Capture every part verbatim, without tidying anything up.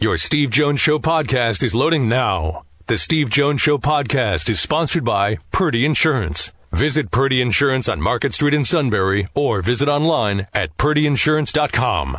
Your Steve Jones Show podcast is loading now. The Steve Jones Show podcast is sponsored by Purdy Insurance. Visit Purdy Insurance on Market Street in Sunbury or visit online at purdy insurance dot com.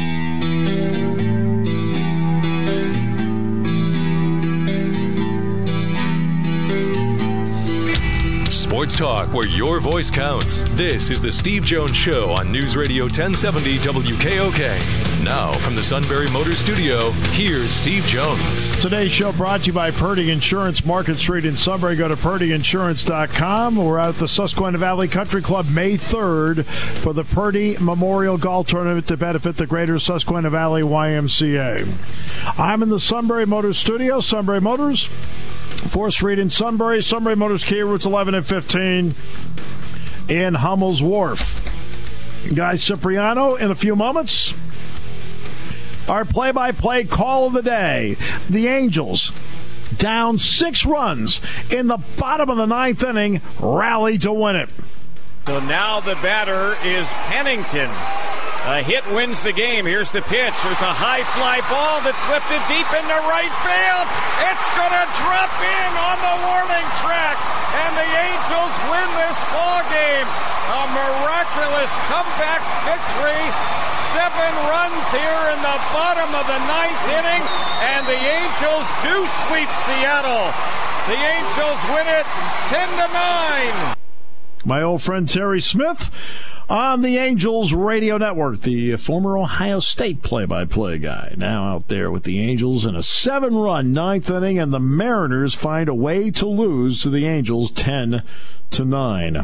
Sports talk where your voice counts. This is the Steve Jones Show on News Radio ten seventy W K O K. Now from the Sunbury Motor Studio, here's Steve Jones. Today's show brought to you by Purdy Insurance, Market Street in Sunbury. Go to purdy insurance dot com. We're out at the Susquehanna Valley Country Club May third for the Purdy Memorial Golf Tournament to benefit the Greater Susquehanna Valley Y M C A. I'm in the Sunbury Motor Studio. Sunbury Motors, fourth Street in Sunbury. Sunbury Motors Kia, routes eleven and fifteen in Hummel's Wharf. Guy Cipriano in a few moments. Our play-by-play call of the day. The Angels, down six runs in the bottom of the ninth inning, rally to win it. So now the batter is Pennington. A hit wins the game. Here's the pitch. There's a high fly ball that's lifted deep into right field. It's going to drop in on the warning track, and the Angels win this ball game. A miraculous comeback victory. Seven runs here in the bottom of the ninth inning, and the Angels do sweep Seattle. The Angels win it ten to nine. My old friend Terry Smith on the Angels Radio Network, the former Ohio State play-by-play guy, now out there with the Angels in a seven-run ninth inning, and the Mariners find a way to lose to the Angels ten to nine.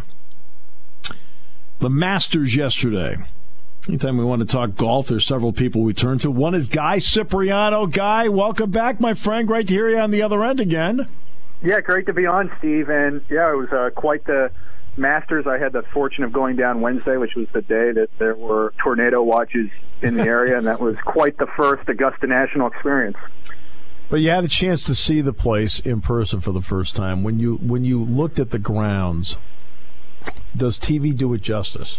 The Masters yesterday. Anytime we want to talk golf, there's several people we turn to. One is Guy Cipriano. Guy, welcome back, my friend. Great to hear you on the other end again. Yeah, great to be on, Steve. And, yeah, it was uh, quite the Masters. I had the fortune of going down Wednesday, which was the day that there were tornado watches in the area, and that was quite the first Augusta National experience. But you had a chance to see the place in person for the first time. When you when you looked at the grounds, does T V do it justice?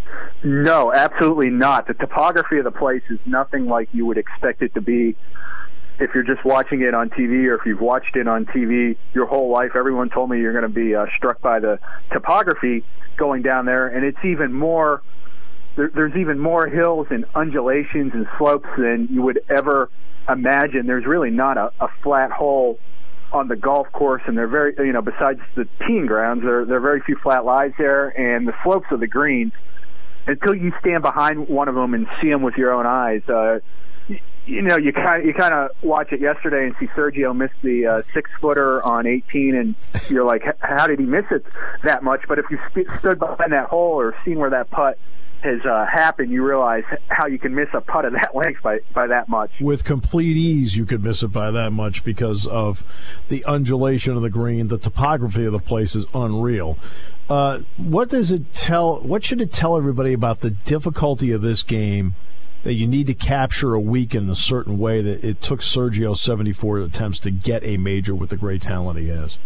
No, absolutely not. The topography of the place is nothing like you would expect it to be if you're just watching it on T V, or if you've watched it on T V your whole life. Everyone told me you're going to be uh, struck by the topography going down there, and it's even more, there, there's even more hills and undulations and slopes than you would ever imagine. There's really not a, a flat hole on the golf course, and they're very, you know, besides the teeing grounds, there, there are very few flat lies there, and the slopes of the greens, until you stand behind one of them and see them with your own eyes, uh, you know, you kind of, you kind of watch it yesterday and see Sergio miss the uh, six-footer on eighteen, and you're like, how did he miss it that much? But if you st- stood behind that hole or seen where that putt has uh, happened, you realize how you can miss a putt of that length by, by that much. With complete ease, you could miss it by that much because of the undulation of the green. The topography of the place is unreal. Uh, what does it tell? What should it tell everybody about the difficulty of this game, that you need to capture a week in a certain way, that it took Sergio seventy-four attempts to get a major with the great talent he has?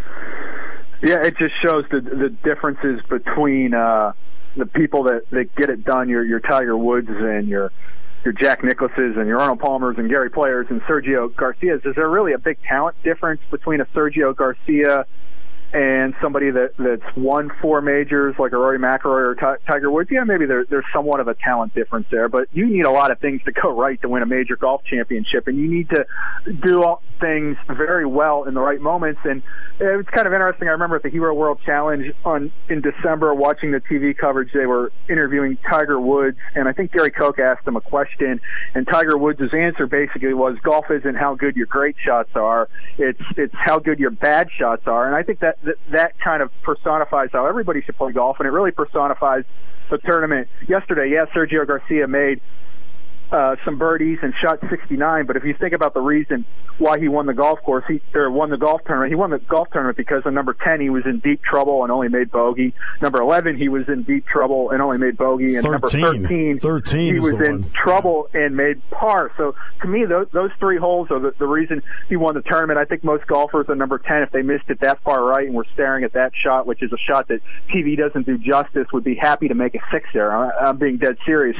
Yeah, it just shows the the differences between uh, the people that, that get it done, your your Tiger Woods and your your Jack Nicklaus's and your Arnold Palmers and Gary Players and Sergio Garcia's. Is there really a big talent difference between a Sergio Garcia and somebody that, that's won four majors like a Rory McIlroy or T- Tiger Woods? Yeah, maybe there, there's somewhat of a talent difference there, but you need a lot of things to go right to win a major golf championship, and you need to do all things very well in the right moments. And it's kind of interesting. I remember at the Hero World Challenge on in December, watching the T V coverage, they were interviewing Tiger Woods, and I think Gary Koch asked him a question, and Tiger Woods' answer basically was, golf isn't how good your great shots are, it's it's how good your bad shots are. And I think that that, that kind of personifies how everybody should play golf, and it really personifies the tournament. Yesterday, yeah, Sergio Garcia made uh, some birdies and shot sixty-nine, but if you think about the reason why he won the golf course, he or won the golf tournament, he won the golf tournament because on number ten he was in deep trouble and only made bogey. Number eleven he was in deep trouble and only made bogey, and thirteen. number thirteen, thirteen he was in one. trouble and made par. So to me, those, those three holes are the, the reason he won the tournament. I think most golfers on number ten, if they missed it that far right and were staring at that shot, which is a shot that T V doesn't do justice, would be happy to make a six there. I, I'm being dead serious.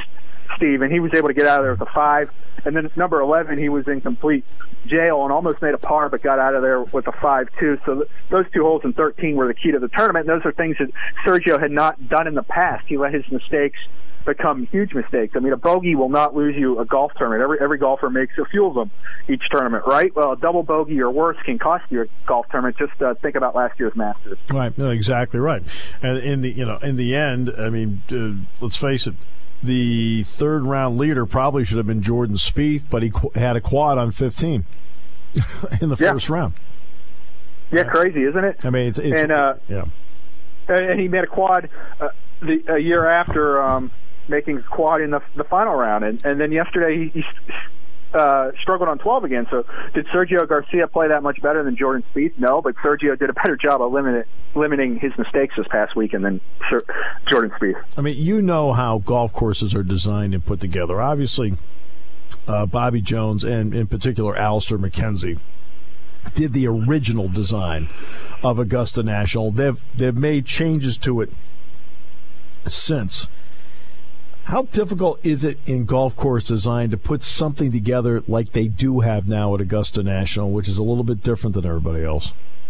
Steve, and he was able to get out of there with a five. And then number eleven, he was in complete jail and almost made a par, but got out of there with a five too. So th- those two holes in thirteen were the key to the tournament. And those are things that Sergio had not done in the past. He let his mistakes become huge mistakes. I mean, a bogey will not lose you a golf tournament. Every every golfer makes a few of them each tournament, right? Well, a double bogey or worse can cost you a golf tournament. Just uh, think about last year's Masters. Right, no, exactly right. And in the you know in the end, I mean, uh, let's face it. The third round leader probably should have been Jordan Spieth, but he qu- had a quad on fifteen in the yeah. first round. Yeah, crazy, isn't it? I mean, it's, it's and uh, yeah, and he made a quad uh, the a year after um, making a quad in the the final round, and and then yesterday he. he Uh, struggled on twelve again. So did Sergio Garcia play that much better than Jordan Spieth? No, but Sergio did a better job of limiting, limiting his mistakes this past weekend than Sir, Jordan Spieth. I mean, you know how golf courses are designed and put together. Obviously, uh, Bobby Jones and in particular Alister McKenzie did the original design of Augusta National. They've they've made changes to it since. How difficult is it in golf course design to put something together like they do have now at Augusta National, which is a little bit different than everybody else?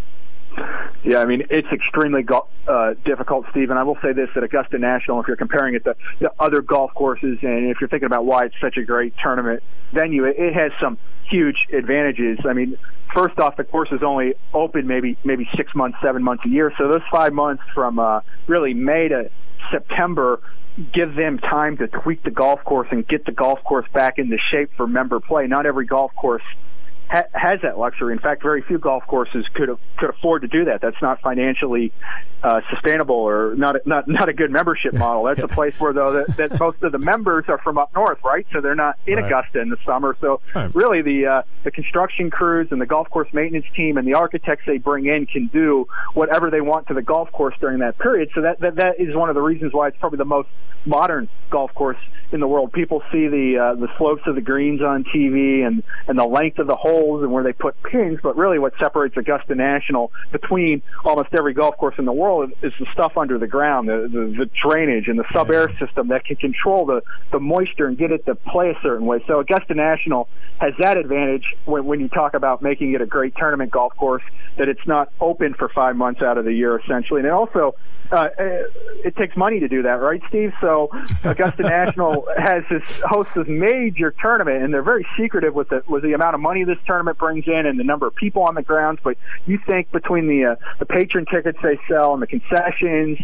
Yeah, I mean, it's extremely go- uh, difficult, Steve, and I will say this, at Augusta National, if you're comparing it to, to other golf courses, and if you're thinking about why it's such a great tournament venue, it, it has some huge advantages. I mean, first off, the course is only open maybe maybe six months, seven months a year, so those five months from uh, really May to September give them time to tweak the golf course and get the golf course back into shape for member play. Not every golf course ha- has that luxury. In fact, very few golf courses could could afford to do that. That's not financially uh, sustainable, or not a, not not a good membership model. That's a place where though that, that most of the members are from up north, right? So they're not in right. Augusta in the summer. So right. really, the uh, the construction crews and the golf course maintenance team and the architects they bring in can do whatever they want to the golf course during that period. So that that, that is one of the reasons why it's probably the most modern golf course in the world. People see the uh, the slopes of the greens on T V and and the length of the holes and where they put pins, but really what separates Augusta National between almost every golf course in the world is the stuff under the ground, the the, the drainage and the sub-air system that can control the the moisture and get it to play a certain way. So Augusta National has that advantage when when you talk about making it a great tournament golf course, that it's not open for five months out of the year essentially. And it also uh, it takes money to do that, right, Steve? So Augusta National has this hosts this major tournament, and they're very secretive with the with the amount of money this tournament brings in and the number of people on the grounds. But you think between the uh, the patron tickets they sell and the concessions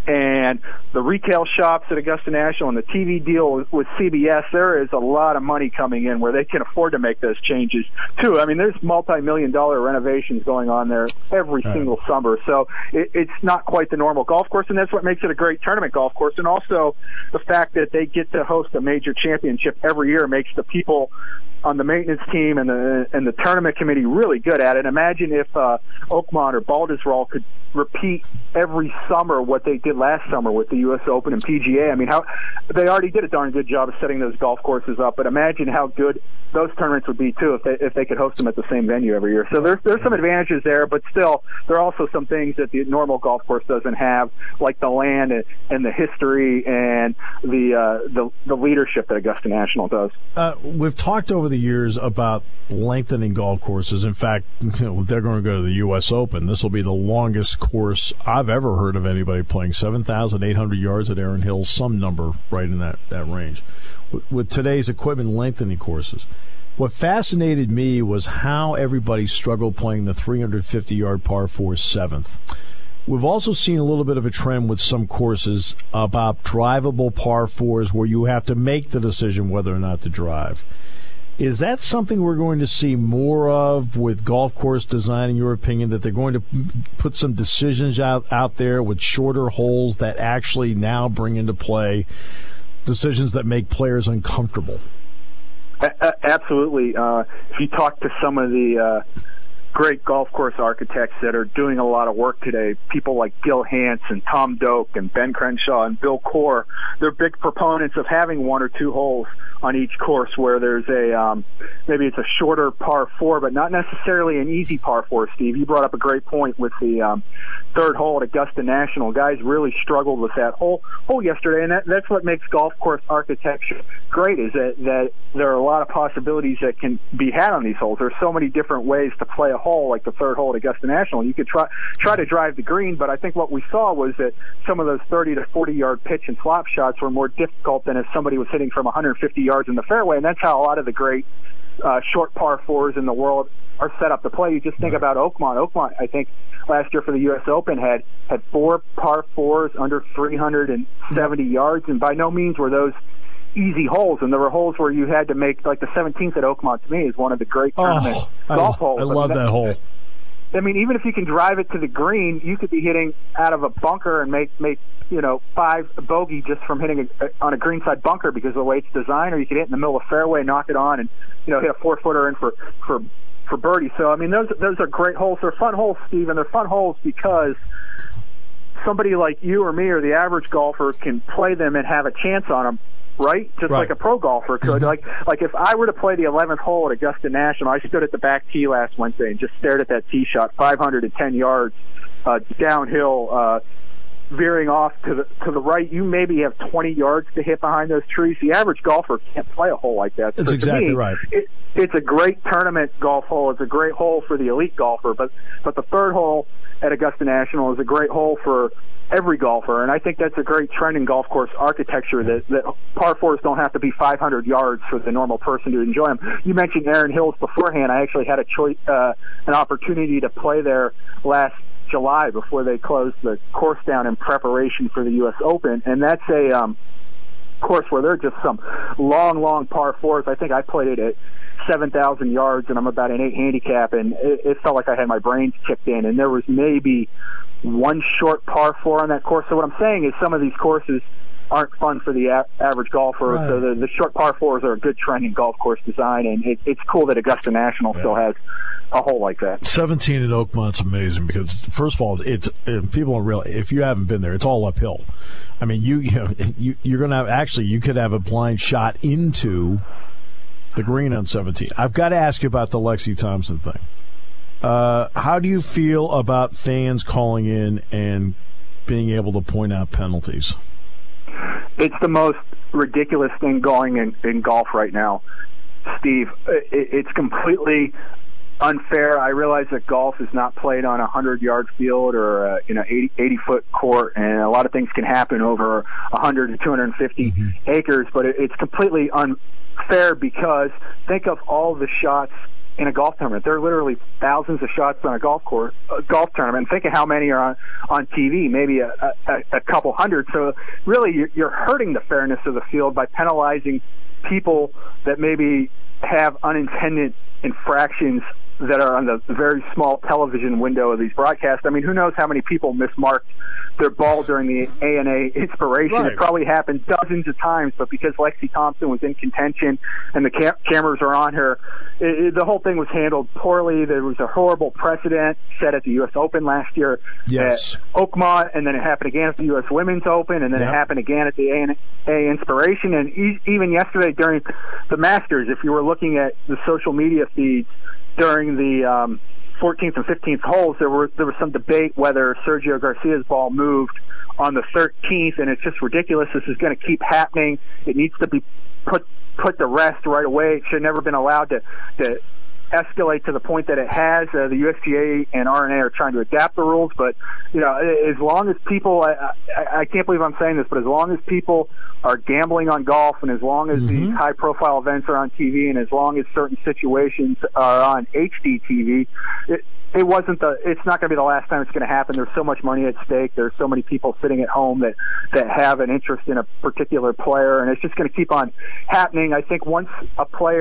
and the retail shops at Augusta National and the T V deal with, with C B S, there is a lot of money coming in where they can afford to make those changes too. I mean, there's multi-million dollar renovations going on there every right. single summer. So it, it's not quite the normal golf course, and that's what makes it a great tournament golf course. And also the fact that they get to host a major championship every year makes the people on the maintenance team and the and the tournament committee really good at it. Imagine if uh, Oakmont or Baldwin could repeat every summer what they did last summer with the U S Open and P G A. I mean, how they already did a darn good job of setting those golf courses up, but imagine how good those tournaments would be too if they if they could host them at the same venue every year. So there's there's some advantages there, but still there are also some things that the normal golf course doesn't have, like the land and, and the history and the uh, the the leadership that Augusta National does. Uh, we've talked over the years about lengthening golf courses. In fact, you know, they're going to go to the U S Open. This will be the longest course I've ever heard of anybody playing, seven thousand eight hundred yards at Erin Hills, some number right in that, that range. With, with today's equipment, lengthening courses. What fascinated me was how everybody struggled playing the three hundred fifty yard par four seventh. We've also seen a little bit of a trend with some courses about drivable par fours where you have to make the decision whether or not to drive. Is that something we're going to see more of with golf course design, in your opinion, that they're going to put some decisions out, out there with shorter holes that actually now bring into play decisions that make players uncomfortable? A- absolutely. Uh, if you talk to some of the uh, great golf course architects that are doing a lot of work today. People like Gil Hanse and Tom Doak and Ben Crenshaw and Bill Core. They're big proponents of having one or two holes on each course where there's a um, maybe it's a shorter par four, but not necessarily an easy par four. Steve, you brought up a great point with the um, third hole at Augusta National. Guys really struggled with that hole hole yesterday, and that, that's what makes golf course architecture great. Is that that there are a lot of possibilities that can be had on these holes. There's so many different ways to play a hole, like the third hole at Augusta National. You could try try to drive the green, but I think what we saw was that some of those thirty to forty yard pitch and flop shots were more difficult than if somebody was hitting from one hundred fifty yards in the fairway, and that's how a lot of the great uh, short par fours in the world are set up to play. You just think about Oakmont. Oakmont, I think, last year for the U S Open had had four par fours under three hundred seventy yards, and by no means were those easy holes, and there were holes where you had to make, like the seventeenth at Oakmont, to me, is one of the great tournament oh, golf I, holes. I love I mean, that, that hole. I mean, even if you can drive it to the green, you could be hitting out of a bunker and make, make you know, five bogey just from hitting a, on a greenside bunker because of the way it's designed, or you could hit in the middle of the fairway, knock it on, and, you know, hit a four-footer in for, for, for birdie. So, I mean, those those are great holes. They're fun holes, Steve, and they're fun holes because somebody like you or me or the average golfer can play them and have a chance on them. Right? Just right. like a pro golfer could. Mm-hmm. Like like if I were to play the eleventh hole at Augusta National, I stood at the back tee last Wednesday and just stared at that tee shot, five hundred ten yards uh, downhill, uh, veering off to the to the right. You maybe have twenty yards to hit behind those trees. The average golfer can't play a hole like that. That's so exactly me, right. It, it's a great tournament golf hole. It's a great hole for the elite golfer, but but the third hole at Augusta National is a great hole for every golfer, and I think that's a great trend in golf course architecture, that, that par fours don't have to be five hundred yards for the normal person to enjoy them. You mentioned Erin Hills beforehand. I actually had a choice, uh, an opportunity to play there last July before they closed the course down in preparation for the U S Open, and that's a um, course where there are just some long, long par fours. I think I played it at seven thousand yards, and I'm about an eight handicap, and it, it felt like I had my brains kicked in, and there was maybe one short par four on that course. So what I'm saying is some of these courses aren't fun for the a- average golfer. Right. So the, the short par fours are a good trend in golf course design, and it, it's cool that Augusta National yeah. still has a hole like that. seventeen at Oakmont's amazing because, first of all, it's people don't realize, if you haven't been there, it's all uphill. I mean, you, you know, you, you're going to have, actually, you could have a blind shot into the green on seventeen. I've got to ask you about the Lexi Thompson thing. Uh, how do you feel about fans calling in and being able to point out penalties? It's the most ridiculous thing going in, in golf right now, Steve. It, it's completely unfair. I realize that golf is not played on a hundred-yard field or a, you know eighty-foot court, and a lot of things can happen over one hundred to two hundred fifty mm-hmm. acres. But it, it's completely unfair because think of all the shots in a golf tournament. There are literally thousands of shots on a golf course, a golf tournament. Think of how many are on, on T V, maybe a, a, a couple hundred. So really, you're, you're hurting the fairness of the field by penalizing people that maybe have unintended infractions that are on the very small television window of these broadcasts. I mean, who knows how many people mismarked their ball during the A and A Inspiration. Right. It probably happened dozens of times, but because Lexi Thompson was in contention and the cam- cameras are on her, it, it, the whole thing was handled poorly. There was a horrible precedent set at the U S Open last year yes. at Oakmont, and then it happened again at the U S Women's Open, and then yep. it happened again at the A and A Inspiration, and e- even yesterday during the Masters, if you were looking at the social media feeds during the um, fourteenth and fifteenth holes, there were there was some debate whether Sergio Garcia's ball moved on the thirteenth, and it's just ridiculous. This is going to keep happening. It needs to be put put to rest right away. It should have never been allowed to to escalate to the point that it has. Uh, the U S G A and R N A are trying to adapt the rules, but you know, as long as people, I, I, I can't believe I'm saying this, but as long as people are gambling on golf, and as long as mm-hmm. these high-profile events are on T V, and as long as certain situations are on H D T V, it, it wasn't the. It's not going to be the last time it's going to happen. There's so much money at stake. There's so many people sitting at home that that have an interest in a particular player, and it's just going to keep on happening. I think once a player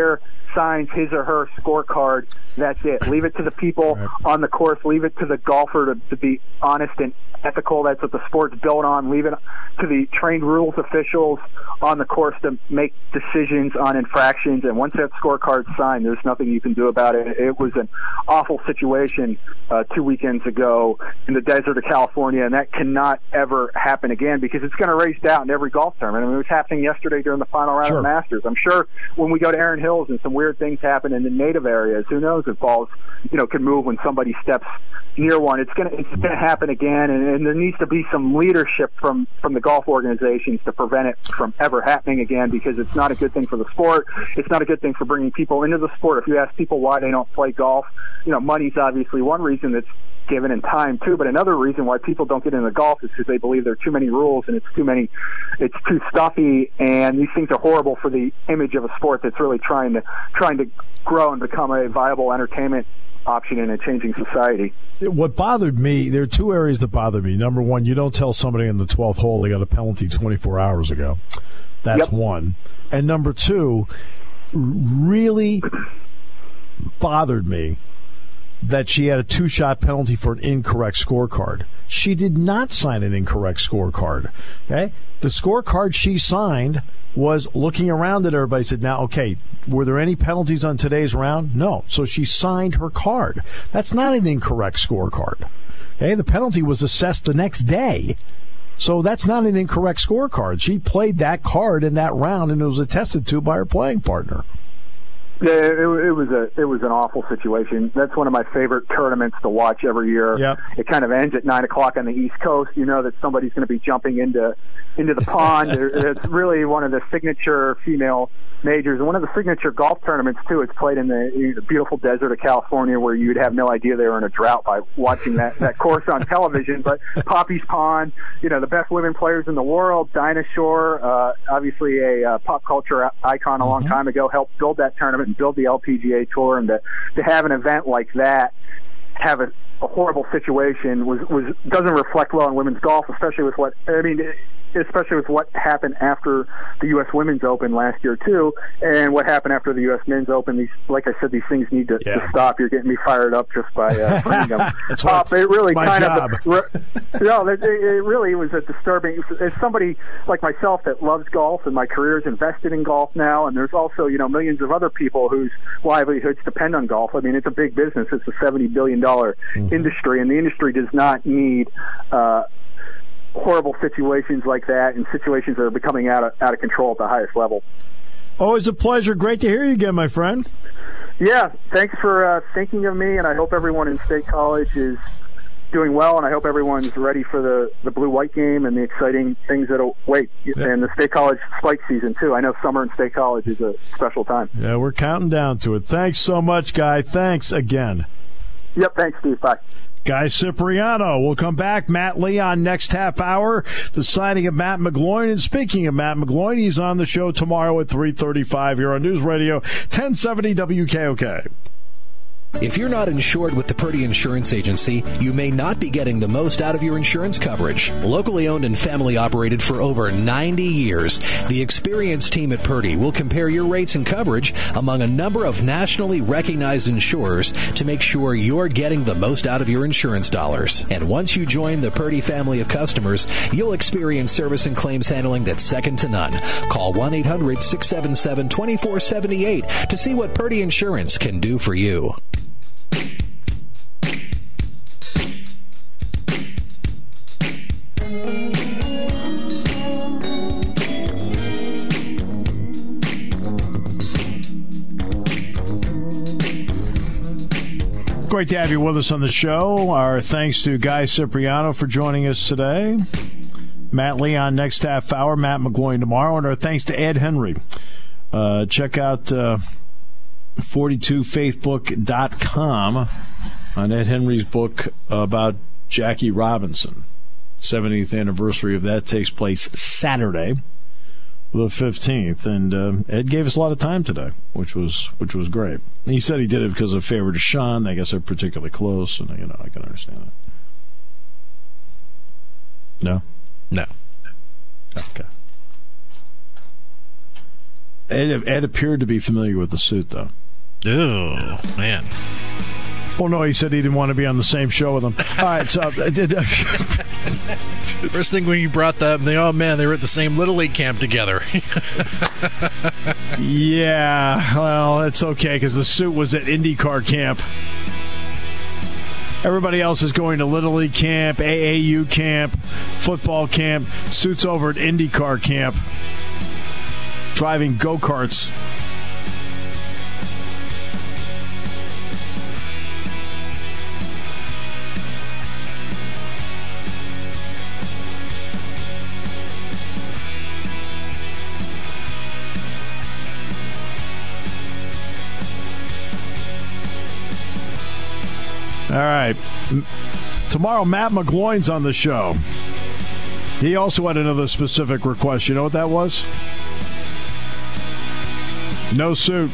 signs his or her scorecard, that's it. Leave it to the people right. on the course. Leave it to the golfer to, to be honest and ethical. That's what the sport's built on. Leave it to the trained rules officials on the course to make decisions on infractions. And once that scorecard's signed, there's nothing you can do about it. It was an awful situation uh, two weekends ago in the desert of California, and that cannot ever happen again because it's going to race doubt in every golf tournament. I mean, it was happening yesterday during the final round sure. of the Masters. I'm sure when we go to Erin Hills and some weird things happen in the native areas, who knows if balls, you know, can move when somebody steps near one. It's going to it's going to happen again, and, and there needs to be some leadership from from the golf organizations to prevent it from ever happening again, because it's not a good thing for the sport. It's not a good thing for bringing people into the sport. If you ask people why they don't play golf, you know, money's obviously one reason that's given, in time too, but another reason why people don't get into golf is because they believe there are too many rules and it's too many, it's too stuffy, and these things are horrible for the image of a sport that's really trying to trying to grow and become a viable entertainment option in a changing society. What bothered me, there are two areas that bothered me. Number one, you don't tell somebody in the twelfth hole they got a penalty twenty-four hours ago. That's yep. one. And number two, really bothered me that she had a two-shot penalty for an incorrect scorecard. She did not sign an incorrect scorecard. Okay? The scorecard she signed was looking around at everybody, said, now, okay, were there any penalties on today's round? No. So she signed her card. That's not an incorrect scorecard. Okay? The penalty was assessed the next day. So that's not an incorrect scorecard. She played that card in that round, and it was attested to by her playing partner. Yeah, it, it was a it was an awful situation. That's one of my favorite tournaments to watch every year. Yep. It kind of ends at nine o'clock on the East Coast. You know that somebody's going to be jumping into into the pond. It's really one of the signature female majors, and one of the signature golf tournaments too. It's played in the, in the beautiful desert of California, where you'd have no idea they were in a drought by watching that that course on television. But Poppy's Pond, you know, the best women players in the world. Dinah Shore, uh, obviously a uh, pop culture icon a long mm-hmm. time ago, helped build that tournament and build the L P G A Tour, and to, to have an event like that have a, a horrible situation was, was doesn't reflect well on women's golf, especially with what I mean. It, especially with what happened after the U S Women's Open last year, too, and what happened after the U S Men's Open. These, like I said, these things need to, yeah. to stop. You're getting me fired up just by uh, bringing them That's up. It really my kind job. of, re, no, it, it really was a disturbing. As somebody like myself that loves golf, and my career is invested in golf now, and there's also, you know, millions of other people whose livelihoods depend on golf. I mean, it's a big business. It's a seventy billion dollars mm-hmm. industry, and the industry does not need uh, horrible situations like that, and situations that are becoming out of, out of control at the highest level. Always a pleasure. Great to hear you again, my friend. Yeah, thanks for uh, thinking of me, and I hope everyone in State College is doing well, and I hope everyone's ready for the, the blue-white game and the exciting things that await, yeah. and the State College spike season, too. I know summer in State College is a special time. Yeah, we're counting down to it. Thanks so much, Guy. Thanks again. Yep, thanks, Steve. Bye. Guy Cipriano. We'll come back. Matt Leon next half hour. The signing of Matt McGloin. And speaking of Matt McGloin, he's on the show tomorrow at three thirty-five here on News Radio ten seventy W K O K. If you're not insured with the Purdy Insurance Agency, you may not be getting the most out of your insurance coverage. Locally owned and family operated for over ninety years, the experienced team at Purdy will compare your rates and coverage among a number of nationally recognized insurers to make sure you're getting the most out of your insurance dollars. And once you join the Purdy family of customers, you'll experience service and claims handling that's second to none. Call one eight hundred six seven seven two four seven eight to see what Purdy Insurance can do for you. Great to have you with us on the show. Our thanks to Guy Cipriano for joining us today. Matt Leon next half hour, Matt McGloin tomorrow, and our thanks to Ed Henry. Uh, check out uh, forty-two faith book dot com on Ed Henry's book about Jackie Robinson. seventieth anniversary of that takes place Saturday, the fifteenth, and uh, Ed gave us a lot of time today, which was which was great. And he said he did it because of a favor to Sean. I guess they're particularly close, and you know I can understand that. No, no, okay. Ed, Ed appeared to be familiar with the suit, though. Oh, man. Well, no, he said he didn't want to be on the same show with him. All right, so... First thing when you brought that up, they, oh, man, they were at the same Little League camp together. Yeah, well, it's okay, because the suit was at IndyCar camp. Everybody else is going to Little League camp, A A U camp, football camp. Suit's over at IndyCar camp, driving go-karts. All right. Tomorrow, Matt McGloin's on the show. He also had another specific request. You know what that was? No suit.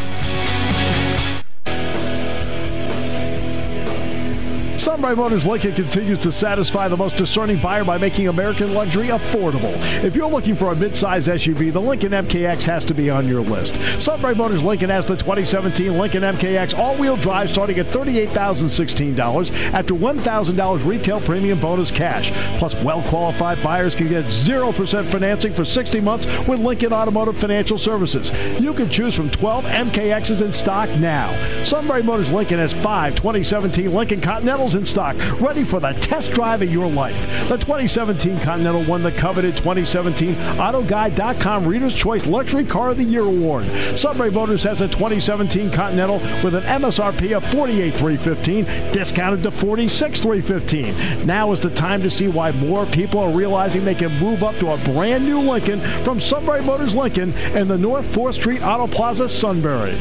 Sunbury Motors Lincoln continues to satisfy the most discerning buyer by making American luxury affordable. If you're looking for a midsize S U V, the Lincoln M K X has to be on your list. Sunbury Motors Lincoln has the twenty seventeen Lincoln M K X all-wheel drive starting at thirty-eight thousand sixteen dollars after one thousand dollars retail premium bonus cash. Plus, well-qualified buyers can get zero percent financing for sixty months with Lincoln Automotive Financial Services. You can choose from twelve M K Xs in stock now. Sunbury Motors Lincoln has five twenty seventeen Lincoln Continentals in stock, ready for the test drive of your life. The twenty seventeen Continental won the coveted twenty seventeen Auto Guide dot com Reader's Choice Luxury Car of the Year award. Sunbury Motors has a twenty seventeen Continental with an M S R P of forty-eight thousand three hundred fifteen dollars, discounted to forty-six thousand three hundred fifteen dollars. Now is the time to see why more people are realizing they can move up to a brand new Lincoln from Sunbury Motors Lincoln in the North fourth Street Auto Plaza, Sunbury.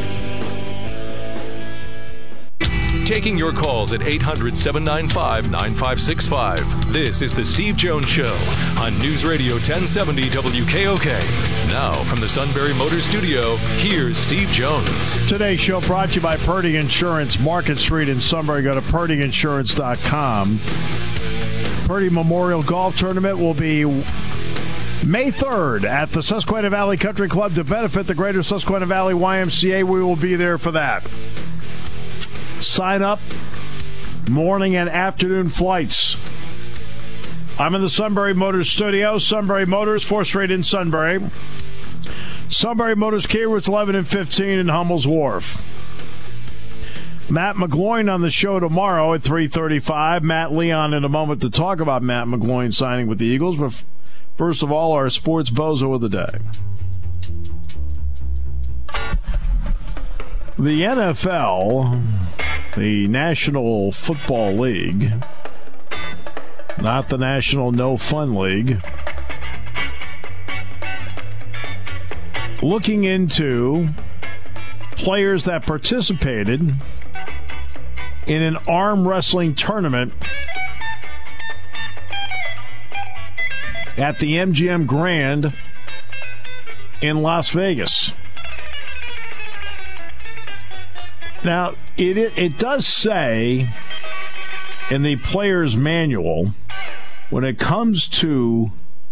Taking your calls at eight hundred, seven nine five, nine five six five. This is the Steve Jones Show on News Radio ten seventy W K O K. Now from the Sunbury Motors Studio, here's Steve Jones. Today's show brought to you by Purdy Insurance, Market Street in Sunbury. Go to Purdy Insurance dot com. Purdy Memorial Golf Tournament will be May third at the Susquehanna Valley Country Club to benefit the Greater Susquehanna Valley Y M C A. We will be there for that. Sign up, morning and afternoon flights. I'm in the Sunbury Motors studio. Sunbury Motors, fourth Street in Sunbury. Sunbury Motors, key routes eleven and fifteen in Hummel's Wharf. Matt McGloin on the show tomorrow at three thirty-five. Matt Leon in a moment to talk about Matt McGloin signing with the Eagles. But first of all, our sports bozo of the day. The N F L, the National Football League, not the National No Fun League, looking into players that participated in an arm wrestling tournament at the M G M Grand in Las Vegas. Now, it it does say in the player's manual, when it comes to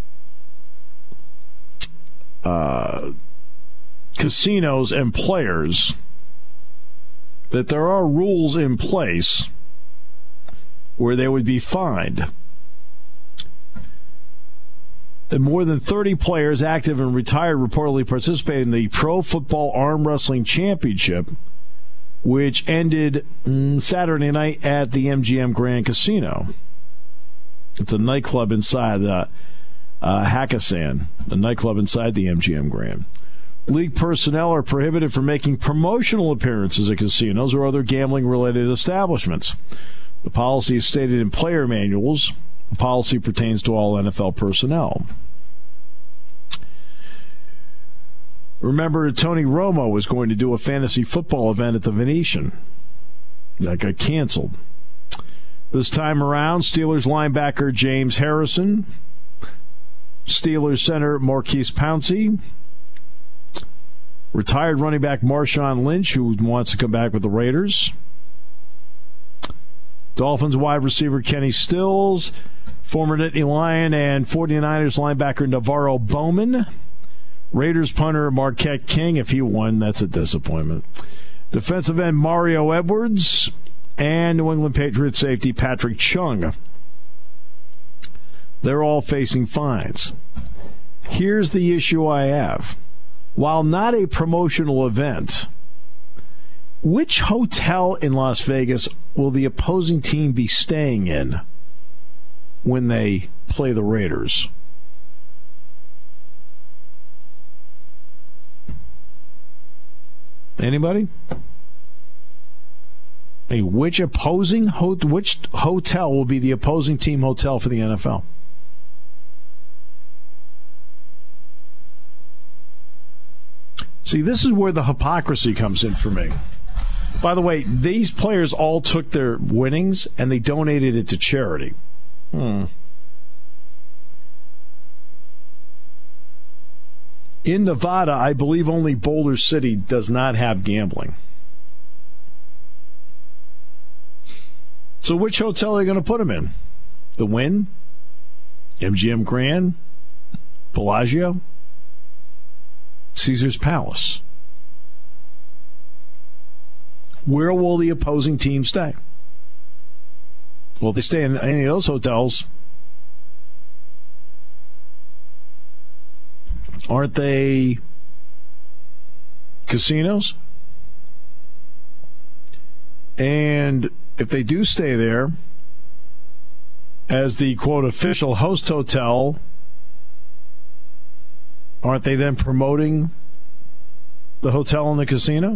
uh, casinos and players, that there are rules in place where they would be fined. And more than thirty players, active and retired, reportedly participated in the Pro Football Arm Wrestling Championship, which ended mm, Saturday night at the M G M Grand Casino. It's a nightclub inside the uh, Hakkasan, a nightclub inside the M G M Grand. League personnel are prohibited from making promotional appearances at casinos or other gambling-related establishments. The policy is stated in player manuals. The policy pertains to all N F L personnel. Remember, Tony Romo was going to do a fantasy football event at the Venetian. That got canceled. This time around, Steelers linebacker James Harrison, Steelers center Maurkice Pouncey, retired running back Marshawn Lynch, who wants to come back with the Raiders, Dolphins wide receiver Kenny Stills, former Nittany Lion and 49ers linebacker Navarro Bowman, Raiders punter Marquette King, if he won, that's a disappointment. Defensive end Mario Edwards and New England Patriots safety Patrick Chung. They're all facing fines. Here's the issue I have. While not a promotional event, which hotel in Las Vegas will the opposing team be staying in when they play the Raiders? Anybody? Hey, which opposing ho- which hotel will be the opposing team hotel for the N F L? See, this is where the hypocrisy comes in for me. By the way, these players all took their winnings and they donated it to charity. Hmm. In Nevada, I believe only Boulder City does not have gambling. So which hotel are you going to put them in? The Wynn? M G M Grand? Bellagio? Caesar's Palace? Where will the opposing team stay? Well, if they stay in any of those hotels, aren't they casinos? And if they do stay there as the, quote, official host hotel, aren't they then promoting the hotel and the casino?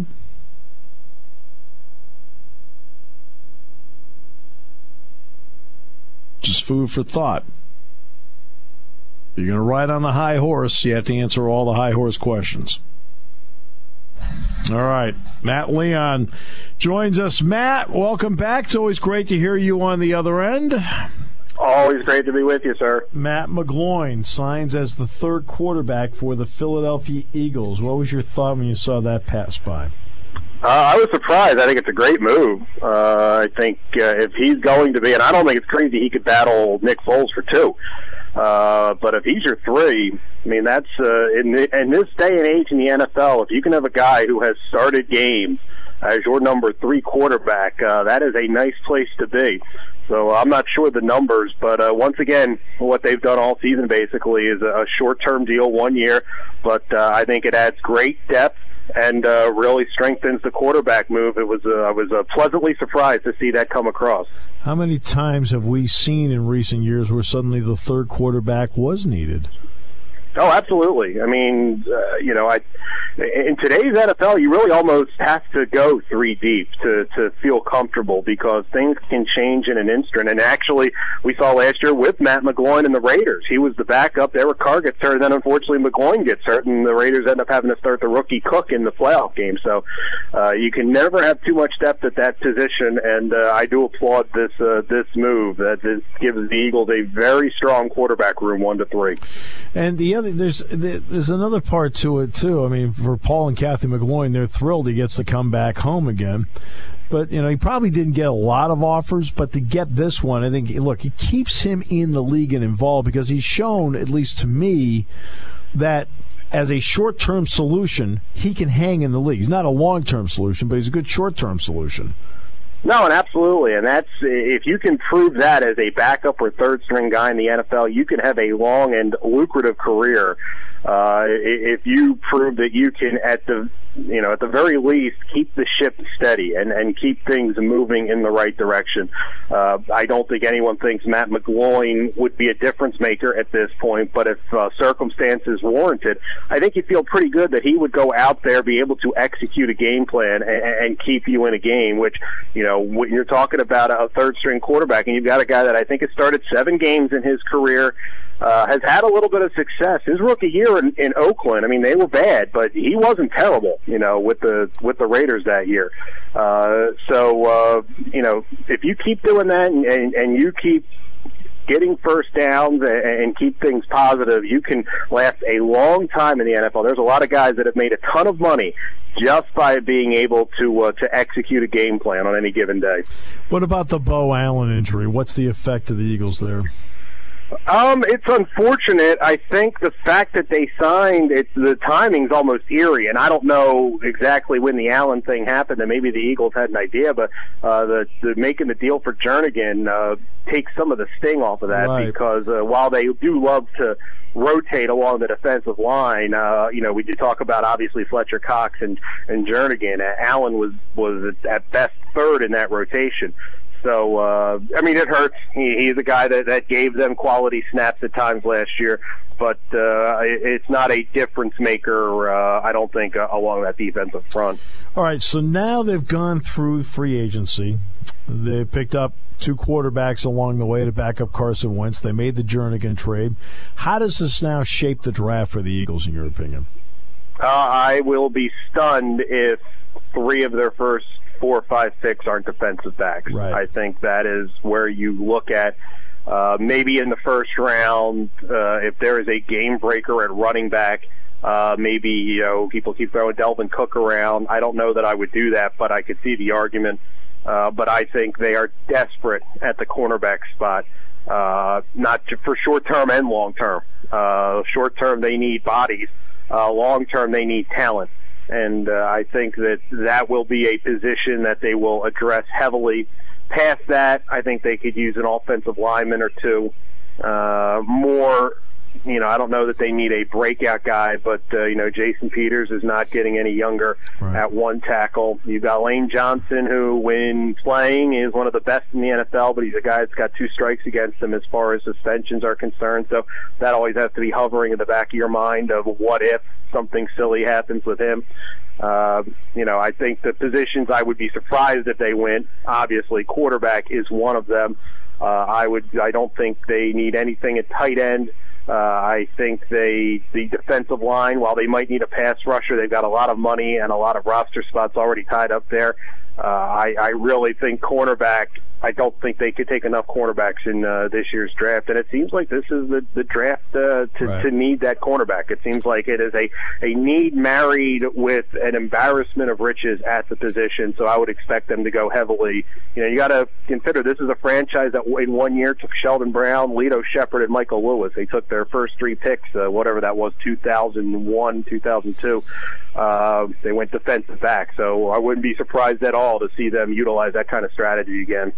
Just food for thought. You're going to ride on the high horse, you have to answer all the high horse questions. All right. Matt Leon joins us. Matt, welcome back. It's always great to hear you on the other end. Always great to be with you, sir. Matt McGloin signs as the third quarterback for the Philadelphia Eagles. What was your thought when you saw that pass by? Uh, I was surprised. I think it's a great move. Uh, I think uh, if he's going to be, and I don't think it's crazy he could battle Nick Foles for two. Uh, but if he's your three, I mean, that's uh, in, the, in this day and age in the N F L, if you can have a guy who has started games as your number three quarterback, uh, that is a nice place to be. So I'm not sure the numbers, but uh, once again, what they've done all season basically is a short-term deal, one year, but uh, I think it adds great depth and uh, really strengthens the quarterback move. It was uh, I was uh, pleasantly surprised to see that come across. How many times have we seen in recent years where suddenly the third quarterback was needed? Oh, absolutely. I mean, uh, you know, I, in today's N F L, you really almost have to go three deep to, to feel comfortable because things can change in an instant. And actually, we saw last year with Matt McGloin and the Raiders. He was the backup. Derek Carr gets hurt, and then unfortunately McGloin gets hurt, and the Raiders end up having to start the rookie Cook in the playoff game. So uh, you can never have too much depth at that position, and uh, I do applaud this uh, this move. That this gives the Eagles a very strong quarterback room, one to three. And the other, there's there's another part to it too. I mean, for Paul and Kathy McGloin, they're thrilled he gets to come back home again. But you know, he probably didn't get a lot of offers, but to get this one, I think, look, it keeps him in the league and involved because he's shown, at least to me, that as a short-term solution, he can hang in the league. He's not a long-term solution, but he's a good short-term solution. No, and absolutely, and that's if you can prove that as a backup or third string guy in the N F L, you can have a long and lucrative career. Uh, if you prove that you can, at the you know, at the very least, keep the ship steady and, and keep things moving in the right direction. Uh, I don't think anyone thinks Matt McGloin would be a difference maker at this point, but if uh, circumstances warranted, I think you feel pretty good that he would go out there, be able to execute a game plan and, and keep you in a game, which, you know, when you're talking about a third-string quarterback and you've got a guy that I think has started seven games in his career, Uh, has had a little bit of success. His rookie year in, in Oakland, I mean, they were bad, but he wasn't terrible, you know, with the with the Raiders that year. Uh, so, uh, you know, if you keep doing that and, and, and you keep getting first downs and, and keep things positive, you can last a long time in the N F L. There's a lot of guys that have made a ton of money just by being able to uh, to execute a game plan on any given day. What about the Bo Allen injury? What's the effect of the Eagles there? Um, it's unfortunate. I think the fact that they signed, it's the timing's almost eerie, and I don't know exactly when the Allen thing happened, and maybe the Eagles had an idea, but uh, the, the making the deal for Jernigan uh, takes some of the sting off of that, right. because uh, while they do love to rotate along the defensive line, uh, you know, we did talk about obviously Fletcher Cox and and Jernigan. Uh, Allen was was at best third in that rotation. So, uh, I mean, it hurts. He, he's a guy that, that gave them quality snaps at times last year, but uh, it's not a difference maker, uh, I don't think, uh, along that defensive front. All right, so now they've gone through free agency. They picked up two quarterbacks along the way to back up Carson Wentz. They made the Jernigan trade. How does this now shape the draft for the Eagles, in your opinion? Uh, I will be stunned if three of their first four, five, six aren't defensive backs. Right. I think that is where you look at uh, maybe in the first round, uh, if there is a game breaker at running back, uh, maybe, you know, people keep throwing Delvin Cook around. I don't know that I would do that, but I could see the argument. Uh, but I think they are desperate at the cornerback spot, uh, not for short-term and long-term. Uh, short-term, they need bodies. Uh, long-term, they need talent. And uh, I think that that will be a position that they will address heavily. Past that, I think they could use an offensive lineman or two. Uh, more, you know, I don't know that they need a breakout guy, but, uh, you know, Jason Peters is not getting any younger right. at one tackle. You've got Lane Johnson, who, when playing, is one of the best in the N F L, but he's a guy that's got two strikes against him as far as suspensions are concerned. So that always has to be hovering in the back of your mind of what if something silly happens with him. Uh, you know, I think the positions I would be surprised if they went, obviously quarterback is one of them. Uh, I would, I don't think they need anything at tight end. Uh, I think they, the defensive line, while they might need a pass rusher, they've got a lot of money and a lot of roster spots already tied up there. Uh, I, I really think cornerback, I don't think they could take enough cornerbacks in uh, this year's draft. And it seems like this is the, the draft uh, to, right. to need that cornerback. It seems like it is a, a need married with an embarrassment of riches at the position. So I would expect them to go heavily. You know, you got to consider this is a franchise that in one year took Sheldon Brown, Lito Shepherd, and Michael Lewis. They took their first three picks, uh, whatever that was, two thousand one, two thousand two. Uh, they went defensive back. So I wouldn't be surprised at all to see them utilize that kind of strategy again.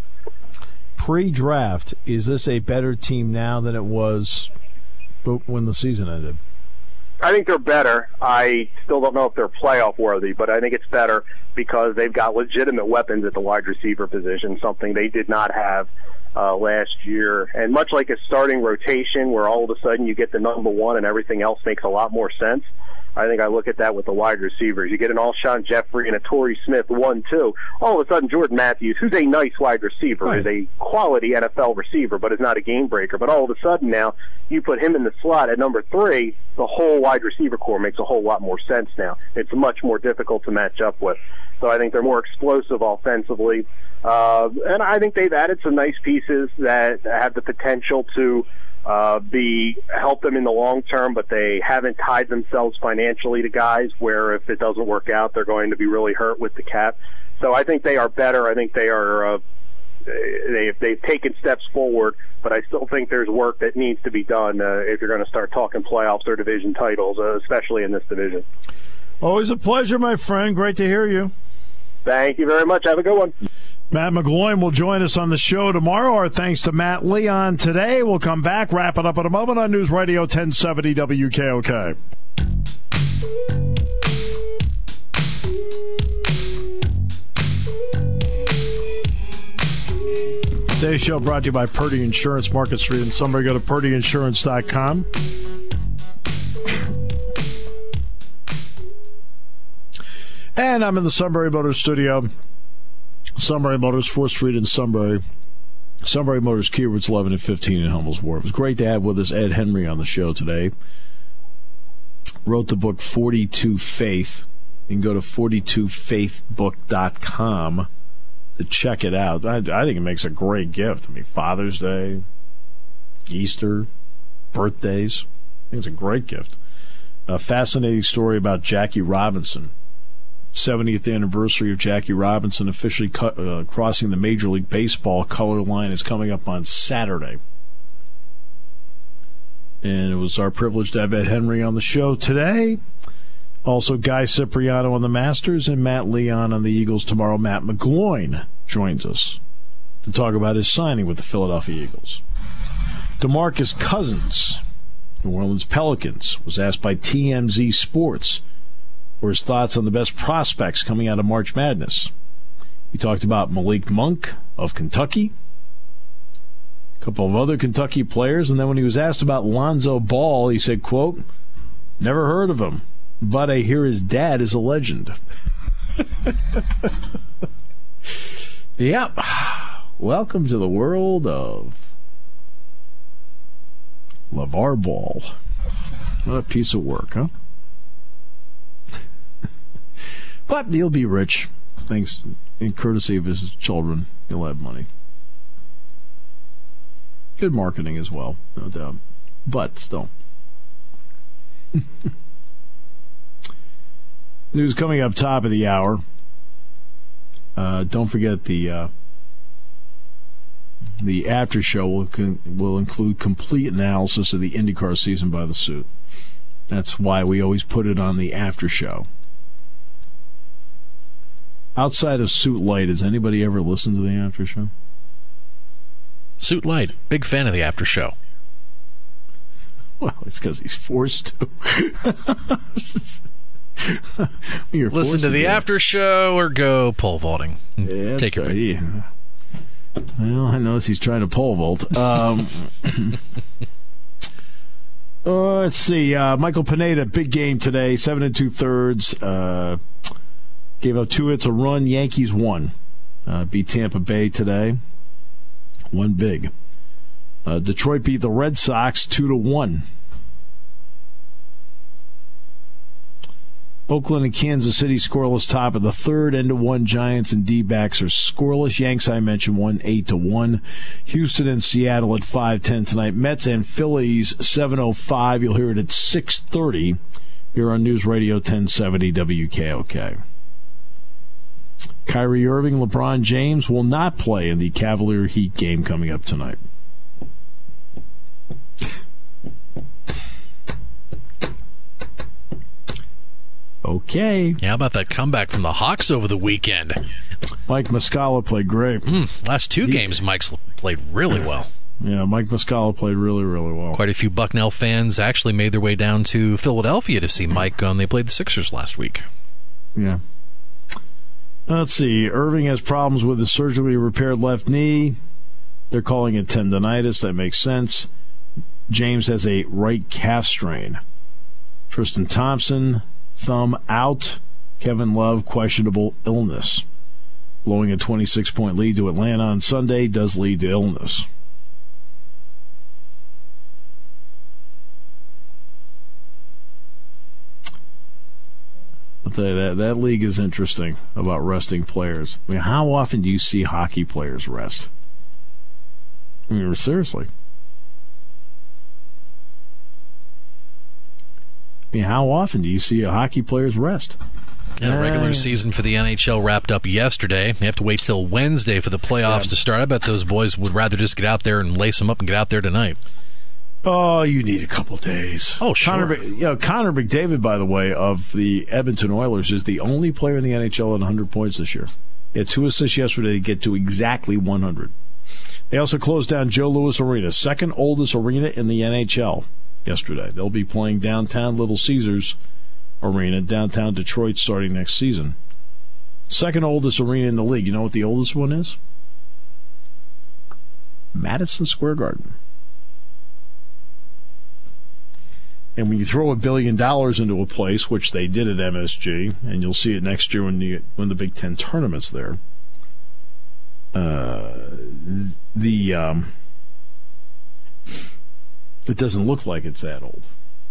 Pre-draft, is this a better team now than it was when the season ended? I think they're better. I still don't know if they're playoff worthy, but I think it's better because they've got legitimate weapons at the wide receiver position, something they did not have uh, last year. And much like a starting rotation where all of a sudden you get the number one and everything else makes a lot more sense, I think I look at that with the wide receivers. You get an Alshon Jeffrey and a Torrey Smith, one, two. All of a sudden, Jordan Matthews, who's a nice wide receiver, right. is a quality N F L receiver, but is not a game breaker. But all of a sudden now, you put him in the slot at number three, the whole wide receiver core makes a whole lot more sense now. It's much more difficult to match up with. So I think they're more explosive offensively. Uh, and I think they've added some nice pieces that have the potential to Uh, be help them in the long term, but they haven't tied themselves financially to guys where if it doesn't work out, they're going to be really hurt with the cap. So I think they are better. I think they are. Uh, they they've taken steps forward, but I still think there's work that needs to be done uh, if you're going to start talking playoffs or division titles, uh, especially in this division. Always a pleasure, my friend. Great to hear you. Thank you very much. Have a good one. Matt McGloin will join us on the show tomorrow. Our thanks to Matt Leon today. We'll come back, wrap it up in a moment on News Radio ten seventy W K O K. Today's show brought to you by Purdy Insurance, Market Street in Sunbury. Go to purdy insurance dot com. And I'm in the Sunbury Motors studio. Sunbury Motors, fourth Street in Sunbury. Sunbury Motors, Kia Routes eleven and fifteen in Hummel's Wharf. It was great to have with us Ed Henry on the show today. Wrote the book forty-two Faith. You can go to forty-two faith book dot com to check it out. I, I think it makes a great gift. I mean, Father's Day, Easter, birthdays. I think it's a great gift. A fascinating story about Jackie Robinson. seventieth anniversary of Jackie Robinson officially cu- uh, crossing the Major League Baseball color line is coming up on Saturday. And it was our privilege to have Ed Henry on the show today. Also, Guy Cipriano on the Masters and Matt Leon on the Eagles tomorrow. Matt McGloin joins us to talk about his signing with the Philadelphia Eagles. DeMarcus Cousins, New Orleans Pelicans, was asked by T M Z Sports for his thoughts on the best prospects coming out of March Madness. He talked about Malik Monk of Kentucky, a couple of other Kentucky players, and then when he was asked about Lonzo Ball, he said, quote, "Never heard of him, but I hear his dad is a legend." Yep. Welcome to the world of LeVar Ball. What a piece of work, huh? But he'll be rich, thanks in courtesy of his children. He'll have money. Good marketing as well, no doubt. But still. News coming up top of the hour. Uh, don't forget the uh, the after show will con- will include complete analysis of the IndyCar season by the suit. That's why we always put it on the after show. Outside of Suit Light, has anybody ever listened to the after show? Suit Light, big fan of the after show. Well, it's because he's forced to. Listen to the after show or go pole vaulting. Yeah, Take it. Yeah. Well, I notice he's trying to pole vault. Um, uh, let's see. Uh, Michael Pineda, big game today, seven and two thirds. Uh, gave up two hits, a run. Yankees won. Uh, beat Tampa Bay today. One big. Uh, Detroit beat the Red Sox two to one. Oakland and Kansas City scoreless top of the third. End to one. Giants and D-backs are scoreless. Yanks, I mentioned, won eight to one. Houston and Seattle at five ten tonight. Mets and Phillies seven oh five. You'll hear it at six thirty here on News Radio ten seventy W K O K. Kyrie Irving, LeBron James will not play in the Cavalier Heat game coming up tonight. Okay. Yeah, how about that comeback from the Hawks over the weekend? Mike Muscala played great. Mm, last two he, games, Mike's played really well. Yeah, Mike Muscala played really, really well. Quite a few Bucknell fans actually made their way down to Philadelphia to see Mike when they played the Sixers last week. Yeah. Let's see. Irving has problems with his surgically repaired left knee. They're calling it tendonitis. That makes sense. James has a right calf strain. Tristan Thompson, thumb out. Kevin Love, questionable illness. Blowing a twenty-six point lead to Atlanta on Sunday does lead to illness. I'll tell you, that, that league is interesting about resting players. I mean, how often do you see hockey players rest? I mean, seriously. I mean, how often do you see a hockey player's rest? Yeah, the regular season for the N H L wrapped up yesterday. You have to wait till Wednesday for the playoffs yeah. to start. I bet those boys would rather just get out there and lace them up and get out there tonight. Oh, you need a couple days. Oh, sure. Connor, you know, Connor McDavid, by the way, of the Edmonton Oilers, is the only player in the N H L at one hundred points this year. He had two assists yesterday to get to exactly one hundred. They also closed down Joe Louis Arena, second oldest arena in the N H L, yesterday. They'll be playing downtown Little Caesars Arena, downtown Detroit, starting next season. Second oldest arena in the league. You know what the oldest one is? Madison Square Garden. And when you throw a billion dollars into a place, which they did at M S G, and you'll see it next year when the when the Big Ten tournament's there, uh, the um, it doesn't look like it's that old.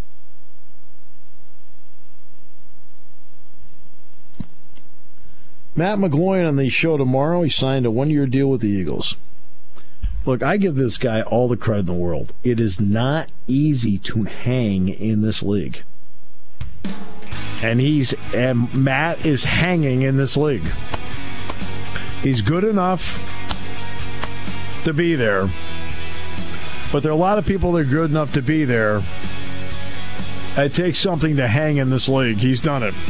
Matt McGloin on the show tomorrow. He signed a one-year deal with the Eagles. Look, I give this guy all the credit in the world. It is not easy to hang in this league. And he's and Matt is hanging in this league. He's good enough to be there. but there are a lot of people that are good enough to be there. It takes something to hang in this league. He's done it.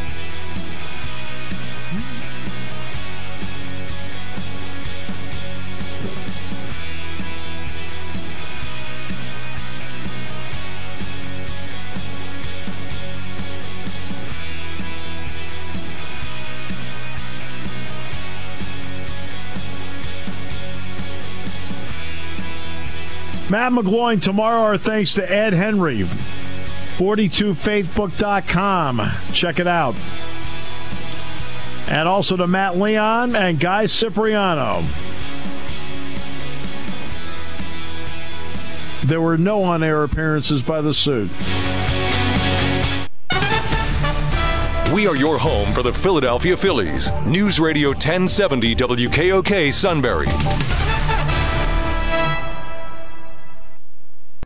Matt McGloin tomorrow. Our thanks to Ed Henry. forty-two faith book dot com. Check it out. And also to Matt Leon and Guy Cipriano. There were no on-air appearances by the suit. We are your home for the Philadelphia Phillies. News Radio ten seventy W K O K Sunbury.